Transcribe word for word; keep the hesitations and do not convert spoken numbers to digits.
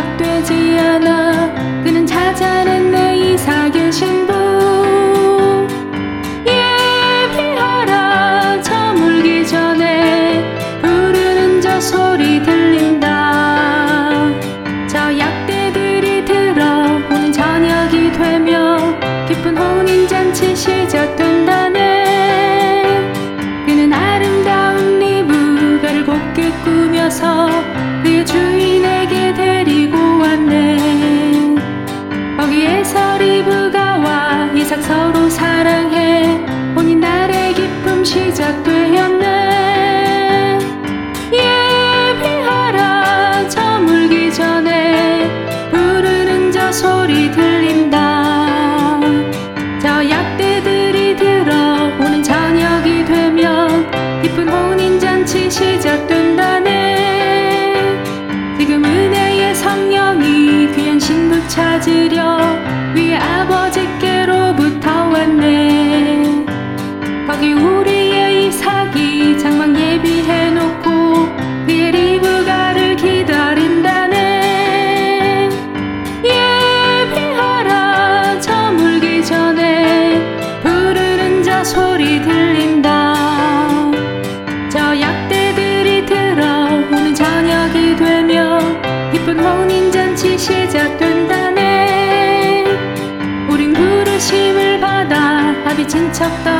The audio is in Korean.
허락되지 않아. 그는 찾아낸 내 이삭의 신부. 예비하라 저물기 전에 부르는 저 소리 들린다. 저 약대들이 들어오는 저녁이 되며 기쁜 혼인잔치 시작된다네. 그는 아름다운 리브가를 곱게 꾸며서 그의 주인에게 데리고 왔네. 거기에서 리브가와 이삭 서로 사랑해 혼인날의 기쁨 시작되었네. 예비하라 저물기 전에 부르는 저 소리 들린다. 저 약대들이 들어오는 저녁이 되면 기쁜 혼인잔치 시작된다네. 지금 은혜의 성령이 귀한 신부 찾으려 위의 아버지께로부터 왔네. 거기 우리의 이삭이 장막 예비해놓고 그의 리브가를 기다린다네. 예비하라 저물기 전에 부르는 저 소리 들린다. 저 약대들이 들어오는 저녁이 되면 기쁜 혼인잔치 시작된다네. 우린 부르심을 받아 아비 친척 떠